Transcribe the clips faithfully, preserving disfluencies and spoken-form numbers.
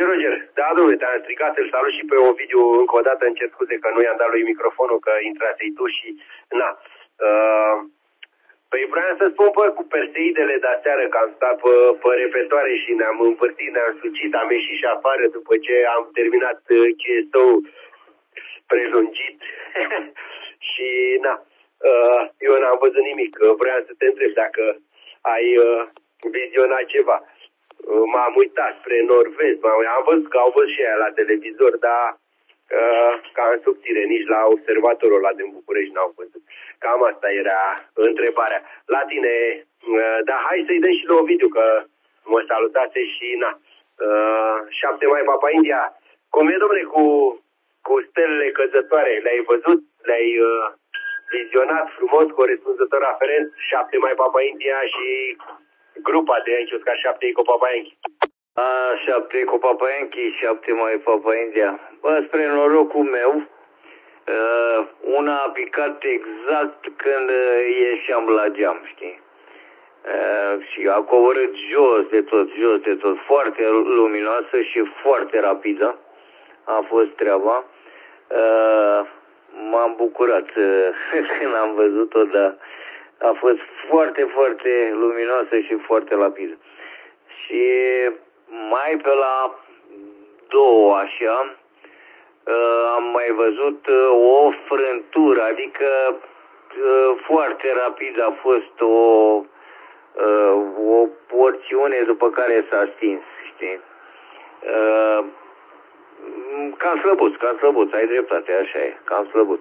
Roger, da, domnule, te-am strigat, îl salut și pe Ovidiu încă o dată, îmi cer scuze că nu i-am dat lui microfonul, că intrase-i tu și, na. Uh, păi vreau să spun, bă, cu Perseidele de aseară, că am stat pe, pe repetoare și ne-am învârtit, ne-am sucit, am ieșit și afară după ce am terminat C S O-ul prelungit și, na, uh, eu n-am văzut nimic, vreau să te întreb dacă ai uh, vizionat ceva. M-am uitat spre nord-vest, am văzut că au văzut și aia la televizor, dar uh, ca în subțire, nici la observatorul ăla din București n-au văzut. Cam asta era întrebarea. La tine, uh, dar hai să-i dăm și la Ovidiu, că mă salutase și na. Uh, șapte mai Papa India. Cum e, domnule, cu, cu stelele căzătoare? Le-ai văzut? Le-ai uh, vizionat frumos, corespunzător aferent? șapte mai Papa India și grupa de Yankee Oscar șapte cu Papa Yankee. A, șapte cu Papa Yankee, șapte mai Papa India. Bă, spre norocul meu, uh, una a picat exact când uh, ieșeam la geam, știi? Uh, și a coborât jos de tot, jos de tot, foarte luminoasă și foarte rapidă a fost treaba. Uh, m-am bucurat uh, când am văzut-o, dar a fost foarte, foarte luminoasă și foarte rapidă. Și mai pe la două așa, am mai văzut o frântură, adică foarte rapid a fost o, o porțiune după care s-a stins, știi? Cam slăbuț, cam slăbuț, ai dreptate, așa e, cam slăbuț.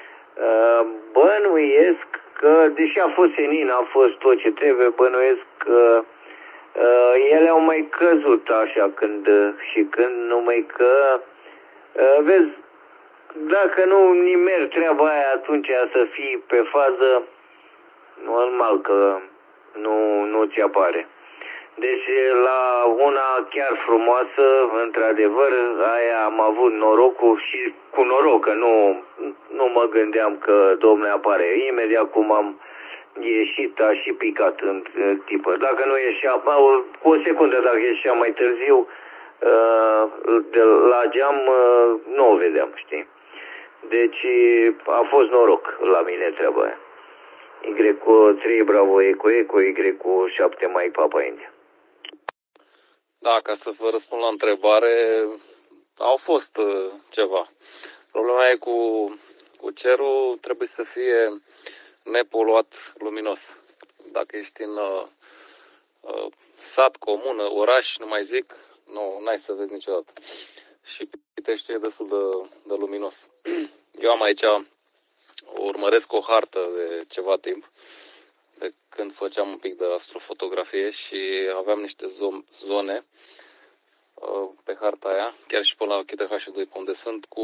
Bănuiesc că, deși a fost senin, a fost tot ce trebuie, bănuiesc că uh, ele au mai căzut așa când și când, numai că, uh, vezi, dacă nu nimeri treaba aia, atunci să fii pe fază, normal că nu, nu ți apare. Deci la una chiar frumoasă, într-adevăr, aia am avut norocul și cu noroc, că nu, nu mă gândeam că, domne, apare. Imediat cum am ieșit, a și picat în tipă. Dacă nu ieșea, cu o secundă dacă ieșea mai târziu, de la geam, nu o vedeam, știi? Deci a fost noroc la mine treaba aia. Y cu trei Bravo Eco Eco, Y cu șapte mai Papa India. Da, ca să vă răspund la întrebare, au fost uh, ceva. Problema e cu, cu cerul, trebuie să fie nepoluat luminos. Dacă ești în uh, uh, sat, comună, oraș, nu mai zic, nu n-ai să vezi niciodată. Și Pitești e destul de, de luminos. Eu am aici, urmăresc o hartă de ceva timp, de când făceam un pic de astrofotografie și aveam niște zone uh, pe harta aia, chiar și pe la K T H doi, unde sunt cu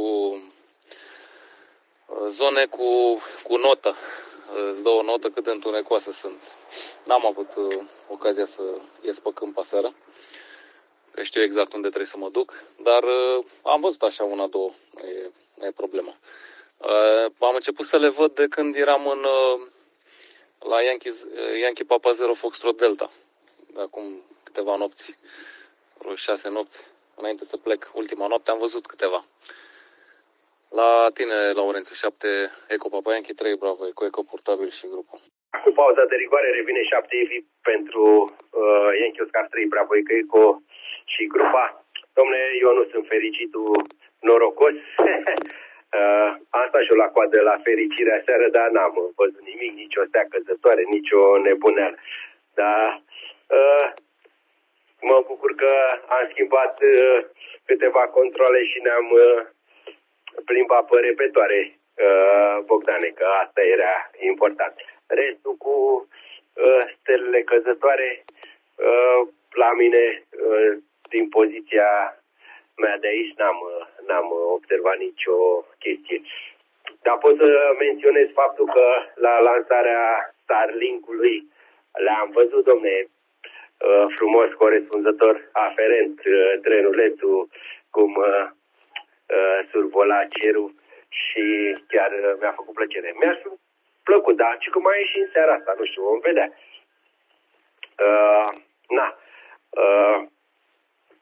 uh, zone cu, cu notă. Îți dă o notă cât de întunecoase sunt. N-am avut uh, ocazia să ies pe câmp aseară, că știu exact unde trebuie să mă duc, dar uh, am văzut așa una, două, nu e, nu e problemă. Uh, am început să le văd de când eram în... Uh, la Yankee, Yankee Papa Zero Foxtrot Delta, de acum câteva nopți, vreo șase nopți, înainte să plec, ultima noapte am văzut câteva. La tine, Laurențiu, șapte Eco Papa Yankee, trei Bravo Eco, Eco Portabil și grupul. Cu pauza de rigoare revine șapte Evi pentru uh, Yankee Oscar trei Bravo Eco Eco și grupa. Dom'le, eu nu sunt fericitul norocos. Uh, am stat și eu la coadă la fericirea seară, dar n-am văzut nimic, nici o stea căzătoare, nici o nebuneală. Dar uh, mă bucur că am schimbat uh, câteva controle și ne-am uh, plimbat pe repetoare, uh, Bogdane, că asta era important. Restul cu uh, stelele căzătoare, uh, la mine, uh, din poziția mea de aici, n-am, n-am observat nicio chestie. Dar pot să menționez faptul că la lansarea Starlink-ului le-am văzut, domne, frumos, corespunzător, aferent, trenulețul, cum survola cerul și chiar mi-a făcut plăcere. Mi-a plăcut, dar și cum mai ieși în seara asta, nu știu, vom vedea. Uh, na, uh,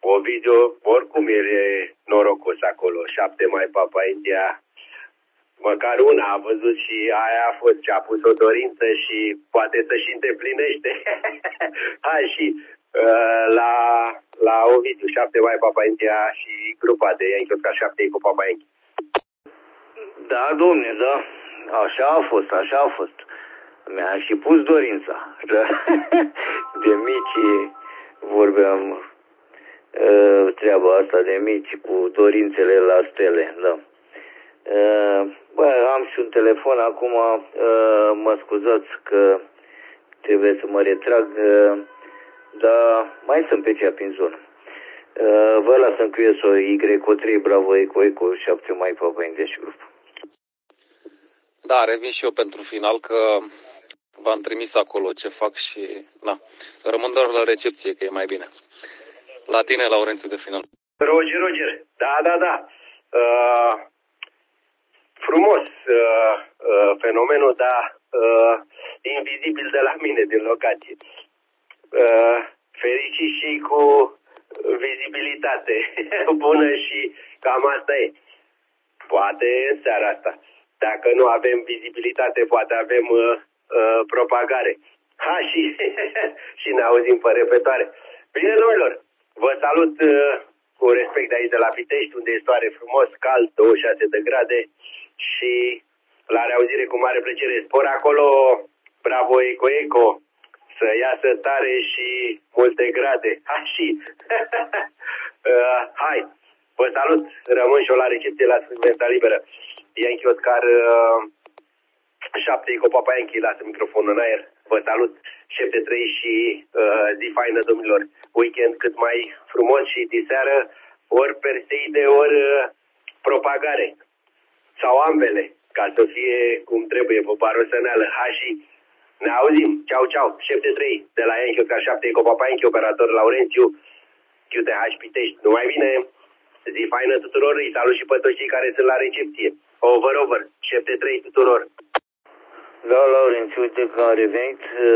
Ovidiu, oricum e norocos acolo, șapte mai Papa India. Măcar una a văzut și aia a fost ce a pus o dorință și poate să și îndeplinește. Hai și uh, la, la Ovidiu, șapte mai Papa India și grupa de Yankee Oscar șapte cu Papa Yankee. Da, domne, da. Așa a fost, așa a fost. Mi-a și pus dorința. De mici vorbeam treaba asta de mici cu dorințele la stele, da. Bă, am și un telefon acum, mă scuzați că trebuie să mă retrag, dar mai sunt pe cea prin zonă. Vă las în Q S O Y O trei Bravo Eco Eco șapte mai Papa India și grup. Da, revin și eu pentru final că v-am trimis acolo ce fac și na, rămân doar la recepție că e mai bine. La tine, Laurențiu, de final. Roger, Roger, da, da, da. Uh, frumos uh, uh, fenomenul, dar uh, invizibil de la mine din locație. Uh, fericit și cu vizibilitate bună și cam asta e. Poate în seara asta. Dacă nu avem vizibilitate, poate avem uh, uh, propagare. Ha, și, și ne auzim pe repetoare. Bine, domnilor, vă salut uh, cu respect de aici de la Pitești, unde e soare frumos, cald, douăzeci și șase de grade și la reauzire cu mare plăcere. Spor acolo, Bravo Eco Eco, să iasă tare și multe grade. Ha, și, uh, hai, vă salut, rămân și eu la recepție la Sfânta Liberă. Yankee Oscar șapte cu Papa Yankee, lasă microfonul în aer. Vă salut, șapte trei și uh, zi faină, domnilor. Weekend cât mai frumos și diseară, ori Perseide, ori uh, propagare. Sau ambele, ca să fie cum trebuie pe barosăneală. Ha, și ne auzim. Ceau, ceau. șapte trei de la Yankee Oscar șapte cu Papa Yankee, operator Laurențiu, Q T H Pitești. Numai bine, zi faină tuturor, îi salut și pe toți cei care sunt la recepție. Over, over, șapte trei tuturor. Da, Laurențiu, uite că am revenit.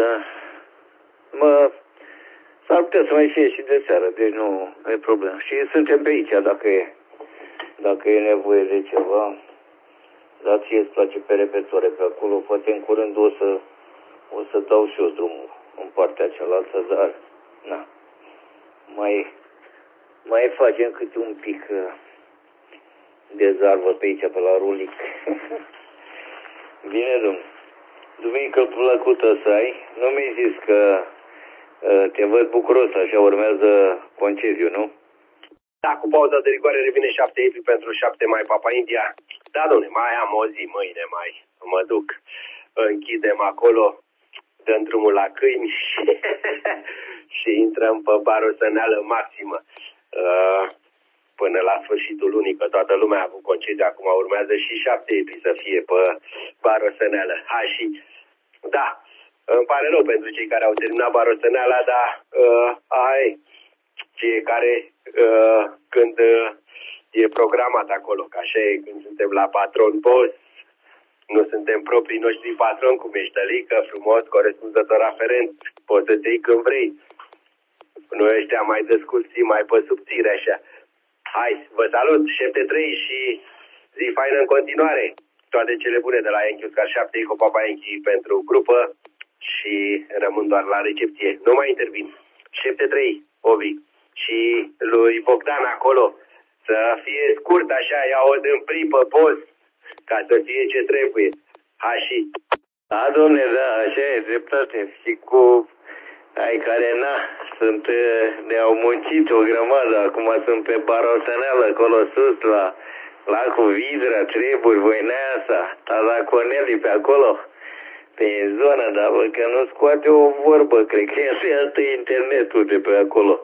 Mă, s-ar putea să mai fie și de seară, deci nu e problemă. Și suntem pe aici, dacă e, dacă e nevoie de ceva. Dar ție îți place pe repetoare pe acolo, poate în curând o să, o să dau și eu drumul în partea cealaltă, dar, na, mai, mai facem câte un pic de zarvă pe aici, pe la Rulic. Bine, domnule. Duminică plăcută să ai. Nu mi-ai zis că uh, te văd bucuros, așa urmează concediu, nu? Da, cu pauza de rigoare revine șapte Epi pentru șapte mai Papa India. Da, domnule, mai am o zi, mâine mai mă duc. Închidem acolo, dăm drumul la câini și intrăm pe barosăneală maximă. Uh, până la sfârșitul lunii, că toată lumea a avut concediu, acum urmează și șapte Epi să fie pe barosăneală. Ha, și da, îmi pare rău pentru cei care au terminat barosăneala, dar uh, ai, fiecare uh, când uh, e programat acolo, că așa e când suntem la patron boss, nu suntem proprii noștri patroni, cum ești Tălică, frumos, corespunzător aferent, poți să te iei când vrei. Noi ăștia mai desculți, mai pe subțire, așa. Hai, vă salut, șapte trei și zi faină în continuare. Toate cele bune de la Yankee Oscar șapte cu Papa Yankee pentru grupă și rămân doar la recepție. Nu mai intervin. șapte trei, Ovi. Și lui Bogdan acolo să fie scurt așa, ia-o din pripă post, ca să fie ce trebuie. Ha, și... Da, domne, da, așa e, dreptate. Și cu ai care, na, sunt, ne-au muncit o grămadă, acum sunt pe barosăneală, acolo sus, la lacul Vidra, Treburi, Voineasa, Tata Corneli pe acolo, pe zonă, dar văd că nu scoate o vorbă, cred că este asta internetul de pe acolo.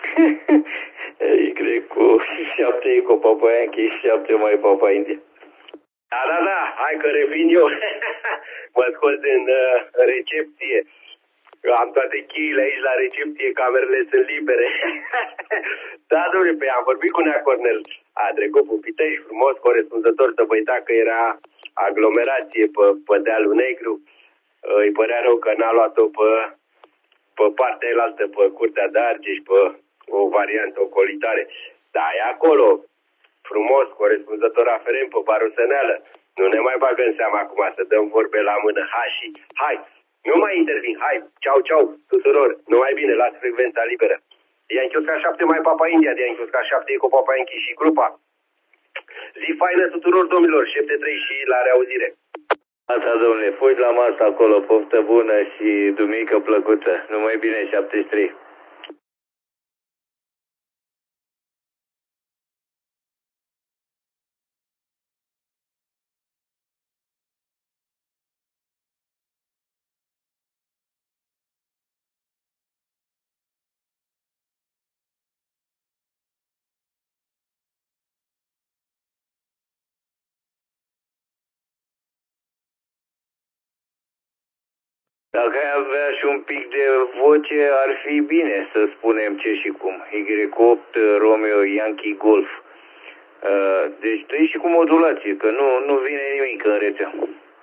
Y cu șapte cu Papa Yankee și șapte mai Papa India. Da, da, da, hai că revin eu. Mă scos în uh, recepție. Am toate cheile aici la recepție, camerele sunt libere. Da, domnule, pe am vorbit cu Nea Cornel. A trecut pe Pitești, frumos, corespunzător, să vă uita că era aglomerație pe, pe dealul Negru. Îi părea rău că n-a luat-o pe, pe partea elaltă, pe Curtea de Argeș, pe o variantă ocolitare. Da, e acolo, frumos, corespunzător aferent pe baruseneală. Nu ne mai bagăm seama acum să dăm vorbe la mână. Hai și, hai, nu mai intervin, hai, ceau, ceau tuturor, numai bine, las frecvența liberă. Ianchiusca șapte mai Papa India, de Ianchiusca șapte Eco Papa Yankee și grupa. Zi faină tuturor domnilor, șapte trei și la reauzire. Asta, domnule, fugi la masă acolo, poftă bună și duminică plăcută. Numai bine, șaptezeci și trei. Dacă ai avea și un pic de voce, ar fi bine să spunem ce și cum. Y opt Romeo Yankee Golf. Deci dă și cu modulație, că nu, nu vine nimic în rețea.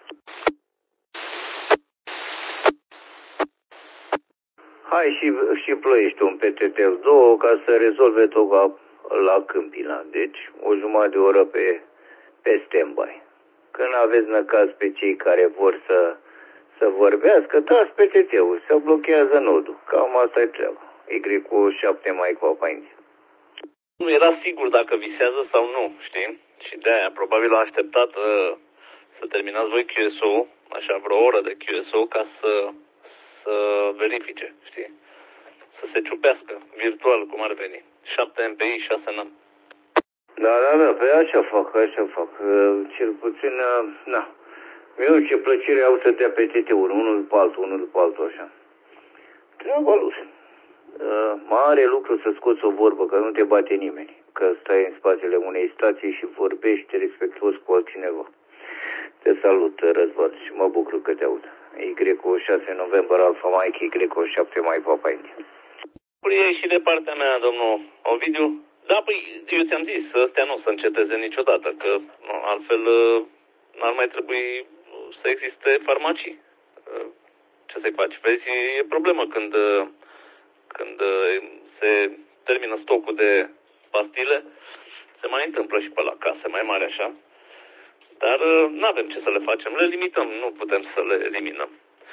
Hai și, și plăiești un P T T două ca să rezolve tot la, la Câmpina. Deci o jumătate de oră pe, pe stand-by. Când aveți năcaz pe cei care vor să... să vorbească, dați P T T-ul, se blochează nodul. Cam asta e treaba. Y cu șapte mai cu Papa India. Nu era sigur dacă visează sau nu, știi? Și de-aia probabil a așteptat uh, să terminați voi Q S O, așa vreo oră de Q S O, ca să, să verifice, știi? Să se ciupească, virtual, cum ar veni. șapte M P I, șase N A M. Da, da, da, pe așa fac, așa fac. Cel puțin, na. Eu ce plăcere au să dea P T T-uri, unul după altul, unul după altul, așa. Treaba lui. Uh, mare lucru să scoți o vorbă, că nu te bate nimeni. Că stai în spatele unei stații și vorbești respectuos cu altcineva. Te salut, Răzvan, și mă bucur că te aud. Y cu șase noiembrie Alfa Mike, Y cu șapte mai Papa India. E și de partea mea, domnul Ovidiu. Da, păi, eu ți-am zis, ăstea nu o să înceteze niciodată, că nu, altfel n-ar mai trebui să existe farmacii. Ce să-i faci? Vezi, e problemă când, când se termină stocul de pastile, se mai întâmplă și pe la case mai mari așa, dar nu avem ce să le facem, le limităm, nu putem să le eliminăm.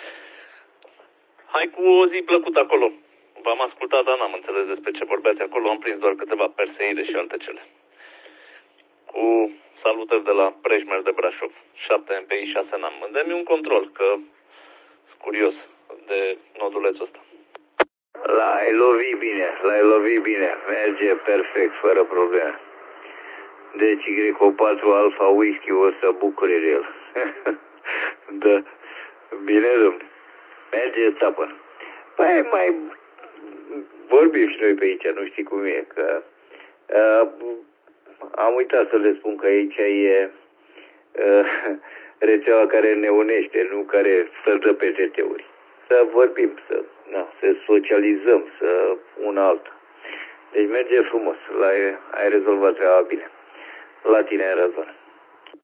Hai cu o zi plăcută acolo. V-am ascultat, dar n-am înțeles despre ce vorbeați acolo, am prins doar câteva perseide și alte cele. Cu salutări de la Prejmer de Brașov, șapte M P I, șase N A M. Dă-mi un control, că sunt curios de nodulețul ăsta. L-ai lovit bine, l-ai lovit bine, merge perfect, fără probleme. Deci Y patru Alfa Whisky o să bucure de el. Da, bine, domnule. Merge, țapă. Păi mai vorbim și noi pe aici, nu știi cum e, că uh, am uitat să le spun că aici e uh, rețeaua care ne unește, nu care să dă P T T-uri. Să vorbim, să, na, să socializăm, să una alta. Deci merge frumos, l-ai, ai rezolvat treaba bine. La tine, Răzvan.